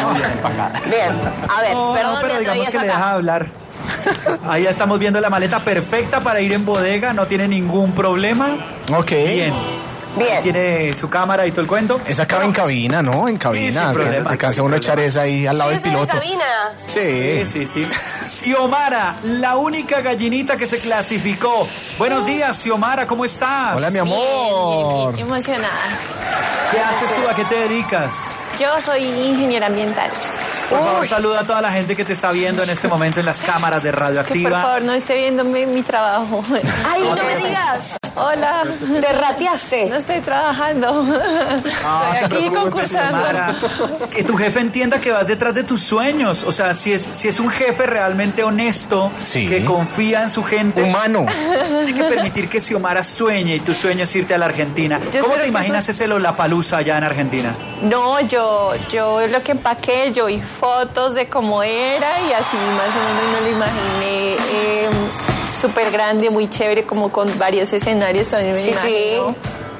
a ver, No, perdón, no, pero me digamos atreví que a le sacar. deja hablar. Ahí ya estamos viendo la maleta perfecta para ir en bodega, no tiene ningún problema. Ok. Bien. Bien. Tiene su cámara y todo el cuento. Esa acaba en cabina, ¿no? En cabina. sin problema. Alcanza uno a echar esa ahí al lado del ¿Sí, esa es piloto. de cabina? Sí. Sí, sí, sí. Xiomara, la única gallinita que se clasificó. Buenos días, Xiomara, ¿cómo estás? Hola, mi amor. Bien, emocionada. ¿Qué haces tú? ¿A qué te dedicas? Yo soy ingeniera ambiental. Por favor, saluda a toda la gente que te está viendo en este momento en las cámaras de Que por Radioactiva. favor no esté viéndome mi trabajo. Ay, no me digas. Hola. Te rateaste. No estoy trabajando. Ah, estoy te aquí preocupes, concursando. Xiomara. Que tu jefe entienda que vas detrás de tus sueños. O sea, si es, si es un jefe realmente honesto, Sí. que confía en su gente. Humano. Hay que permitir que Xiomara sueñe y tu sueño es irte a la Argentina. Yo ¿Cómo espero te que imaginas eso- ese Lollapalooza allá en Argentina? No, yo, yo lo que empaqué, yo vi fotos de cómo era y así más o menos me lo imaginé eh, súper grande, muy chévere, como con varios escenarios también me lo Sí, sí. imagino.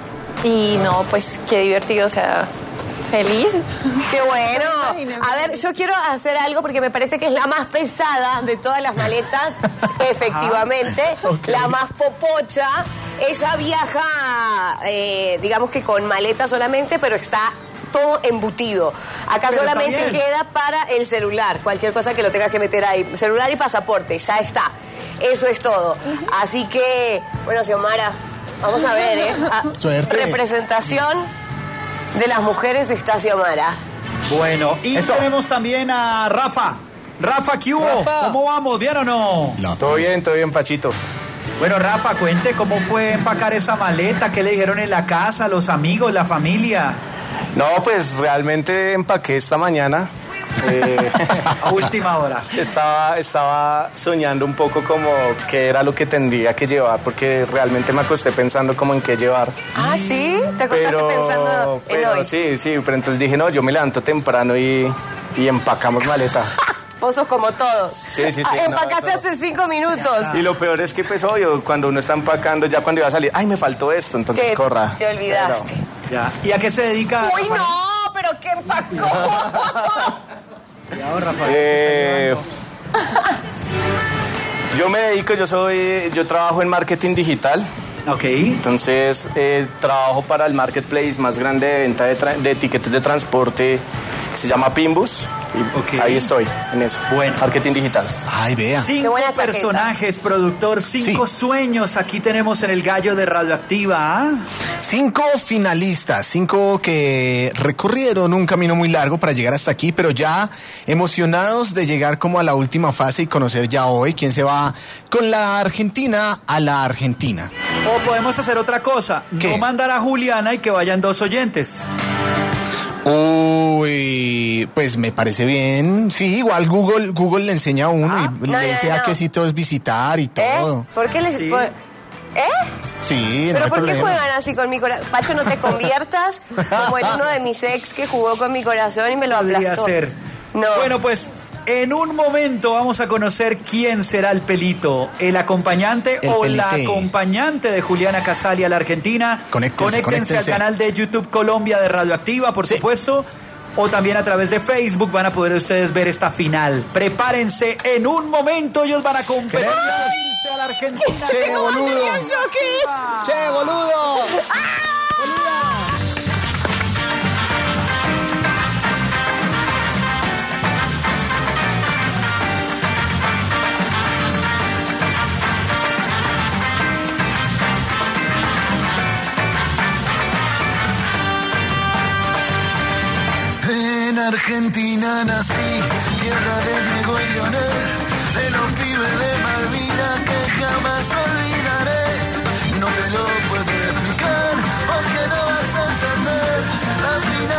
Y no, pues qué divertido, o sea, feliz. Qué bueno. Me imaginé. A ver, yo quiero hacer algo porque me parece que es la más pesada de todas las maletas, efectivamente. La más popocha. Ella viaja, eh, digamos que con maleta solamente, pero está todo embutido. Acá Pero está solamente bien. queda para el celular, cualquier cosa que lo tengas que meter ahí. Celular y pasaporte, ya está. Eso es todo. Así que, bueno, Xiomara, vamos a ver, ¿eh? Ah, Suerte. Representación de las mujeres está Xiomara. Bueno, y tenemos también a Rafa. Rafa, ¿qué hubo? ¿Cómo vamos? ¿Bien o no? Todo bien, todo bien, Pachito. Bueno, Rafa, cuente cómo fue empacar esa maleta, qué le dijeron en la casa, los amigos, la familia. No, pues realmente empaqué esta mañana. Eh, A última hora. estaba, estaba soñando un poco como qué era lo que tendría que llevar, porque realmente me acosté pensando como en qué llevar. Ah, ¿sí? ¿Te acostaste Pero, pensando en pero hoy? sí, sí, pero entonces dije, no, yo me levanto temprano y, y empacamos maleta. Vos sos como todos. Sí, sí, sí, Ah, no, empacaste eso- hace cinco minutos. Y lo peor es que, pues, obvio, cuando uno está empacando, ya cuando iba a salir, ay, me faltó esto, entonces Te, corra. te olvidaste. Ya. ¿Y a qué se dedica? Uy, no, pero qué empacó. Cuidado, Rafa. Eh, yo me dedico, yo soy, yo trabajo en marketing digital. Ok. Entonces, eh, trabajo para el marketplace más grande de venta de, tra- de etiquetes de transporte que se llama Pimbus. Y Ok. ahí estoy, en eso. Bueno. Marketing digital. Ay, vea. Cinco buena chaqueta. personajes, productor, cinco sueños. Aquí tenemos en el gallo de Radioactiva. ¿Ah? Cinco finalistas, cinco que recorrieron un camino muy largo para llegar hasta aquí, pero ya emocionados de llegar como a la última fase y conocer ya hoy quién se va con la Argentina a la Argentina. O podemos hacer otra cosa. ¿Qué? No mandar a Juliana y que vayan dos oyentes. Uy, pues me parece bien. Sí, igual Google, Google le enseña a uno y no, le no, dice a no. qué sitios visitar y ¿Eh? todo. ¿Por qué les.? Sí. por- ¿Eh? Sí, no ¿Pero hay por qué problema. juegan así con mi corazón? Pacho, no te conviertas como el uno de mis ex que jugó con mi corazón y me lo Podría aplastó. ser. No. Bueno, pues en un momento vamos a conocer quién será el pelito, el acompañante El o la pelite. acompañante de Juliana Casali a la Argentina. Conéctense, conéctense. al canal de YouTube Colombia de Radioactiva, por Sí. supuesto. O también a través de Facebook van a poder ustedes ver esta final. Prepárense, en un momento ellos van a competir ¡Qué para irse a la Argentina. ¡Che, boludo! ¡Che, boludo! En Argentina nací, tierra de Diego y Lionel, de los pibes de Malvinas que jamás olvidaré. No te lo puedo explicar, porque no vas a entender. La final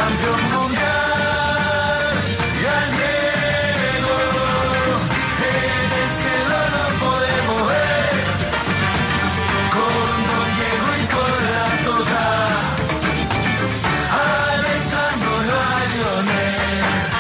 campeón mundial. Ya llegó, en el cielo lo podemos ver, con Don Diego y con la Tota, alentándolo a Lionel.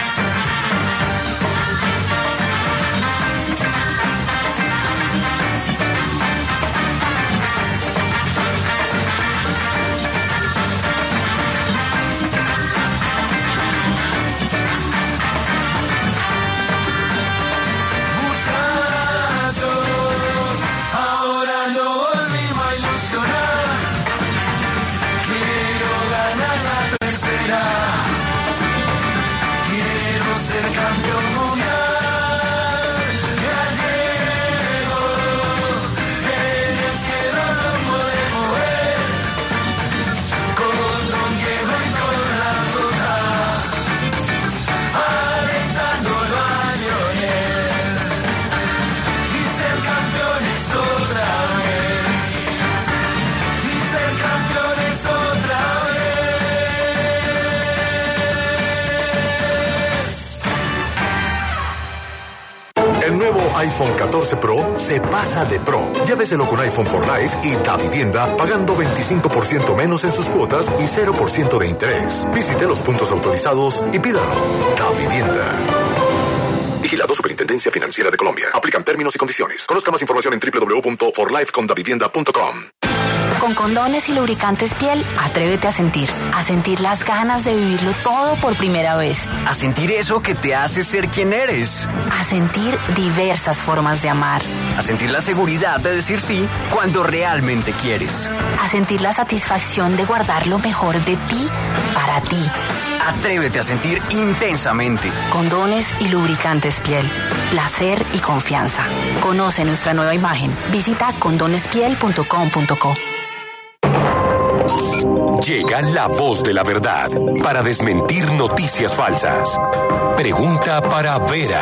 El nuevo iPhone catorce Pro se pasa de Pro. Lléveselo con iPhone for Life y Da Vivienda pagando veinticinco por ciento menos en sus cuotas y cero por ciento de interés. Visite los puntos autorizados y pídalo. Da Vivienda. Vigilado Superintendencia Financiera de Colombia. Aplican términos y condiciones. Conozca más información en doble u doble u doble u punto for life con da vivienda punto com. Con condones y lubricantes piel, atrévete a sentir. A sentir las ganas de vivirlo todo por primera vez. A sentir eso que te hace ser quien eres. A sentir diversas formas de amar. A sentir la seguridad de decir sí cuando realmente quieres. A sentir la satisfacción de guardar lo mejor de ti para ti. Atrévete a sentir intensamente. Condones y lubricantes piel. Placer y confianza. Conoce nuestra nueva imagen. Visita condones piel punto com punto co. Llega la voz de la verdad para desmentir noticias falsas. Pregunta para Vera.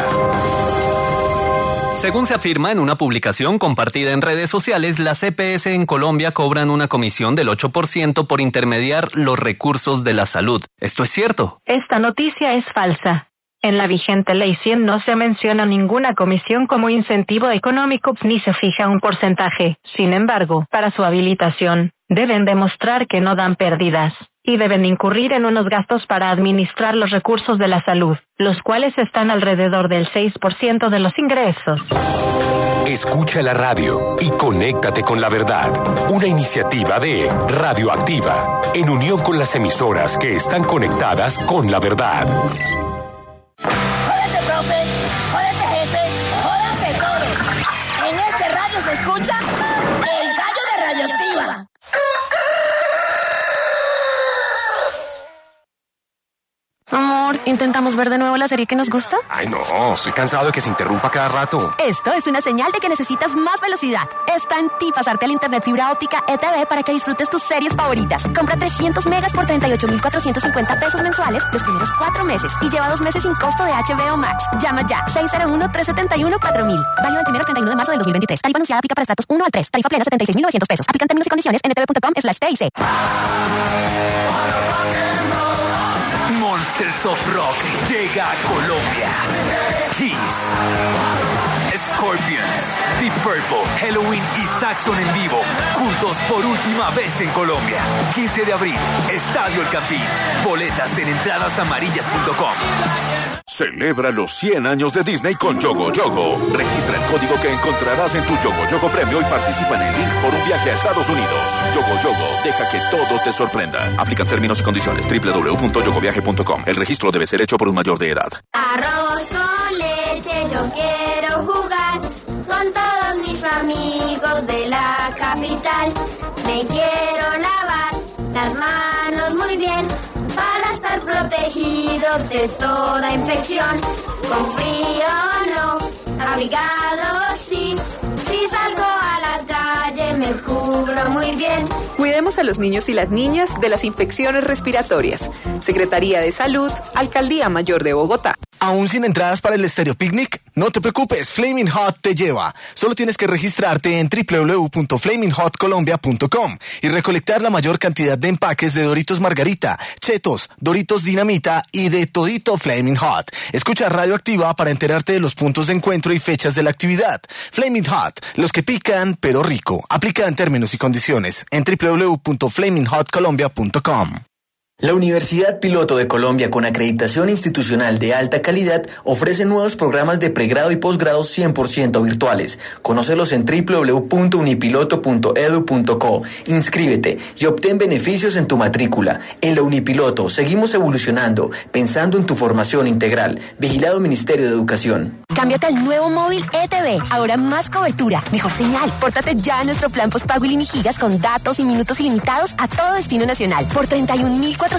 Según se afirma en una publicación compartida en redes sociales, las E P S en Colombia cobran una comisión del ocho por ciento por intermediar los recursos de la salud. ¿Esto es cierto? Esta noticia es falsa. En la vigente ley cien no se menciona ninguna comisión como incentivo económico ni se fija un porcentaje. Sin embargo, para su habilitación, deben demostrar que no dan pérdidas y deben incurrir en unos gastos para administrar los recursos de la salud, los cuales están alrededor del seis por ciento de los ingresos. Escucha la radio y conéctate con la verdad. Una iniciativa de Radioactiva, en unión con las emisoras que están conectadas con la verdad. Jódete, profe, jódete, jefe, jódanse todos. En este radio se escucha el gallo de Radioactiva. Amor, ¿intentamos ver de nuevo la serie que nos gusta? Ay, no, estoy cansado de que se interrumpa cada rato. Esto es una señal de que necesitas más velocidad. Está en ti pasarte al internet fibra óptica E T V para que disfrutes tus series favoritas. Compra trescientos megas por treinta y ocho mil cuatrocientos cincuenta pesos mensuales los primeros cuatro meses y lleva dos meses sin costo de H B O Max. Llama ya, seis cero uno, tres siete uno, cuatro mil. Válido del primero al treinta y uno de marzo del dos mil veintitrés. Tarifa anunciada aplica para estratos uno al tres. Tarifa plena setenta y seis mil novecientos pesos. Aplican términos y condiciones en etv punto com slash T I C. Monsters of Rock llega a Colombia. Kiss, Scorpions, Deep Purple, Halloween y Saxon en vivo, juntos por última vez en Colombia. quince de abril, Estadio El Campín. Boletas en entradas amarillas punto com. Celebra los cien años de Disney con Yogo Yogo. Registra el código que encontrarás en tu Yogo Yogo Premio y participa en el link por un viaje a Estados Unidos. Yogo Yogo, deja que todo te sorprenda. Aplican términos y condiciones. doble u doble u doble u punto yogo viaje punto com. El registro debe ser hecho por un mayor de edad. Arroz con leche, yo quiero jugar con todos mis amigos de la capital. Me quiero lavar las manos muy bien para estar protegidos de toda infección. Con frío no, abrigado sí. Si salgo a la calle me cubro muy bien. Cuidemos a los niños y las niñas de las infecciones respiratorias. Secretaría de Salud, Alcaldía Mayor de Bogotá. ¿Aún sin entradas para el Estéreo Picnic? No te preocupes, Flaming Hot te lleva. Solo tienes que registrarte en doble u doble u doble u punto flaming hot colombia punto com y recolectar la mayor cantidad de empaques de Doritos Margarita, Chetos, Doritos Dinamita y de todito Flaming Hot. Escucha Radio Activa para enterarte de los puntos de encuentro y fechas de la actividad. Flaming Hot, los que pican pero rico. Aplica en términos y condiciones en doble u doble u doble u punto flaming hot colombia punto com. La Universidad Piloto de Colombia, con acreditación institucional de alta calidad, ofrece nuevos programas de pregrado y posgrado cien por ciento virtuales. Conócelos en doble u doble u doble u punto unipiloto punto edu punto co. Inscríbete y obtén beneficios en tu matrícula. En la Unipiloto seguimos evolucionando, pensando en tu formación integral. Vigilado Ministerio de Educación. Cámbiate al nuevo móvil E T V. Ahora más cobertura, mejor señal. Pórtate ya a nuestro plan postpago y gigas con datos y minutos ilimitados a todo destino nacional por treinta y un mil cuatrocientos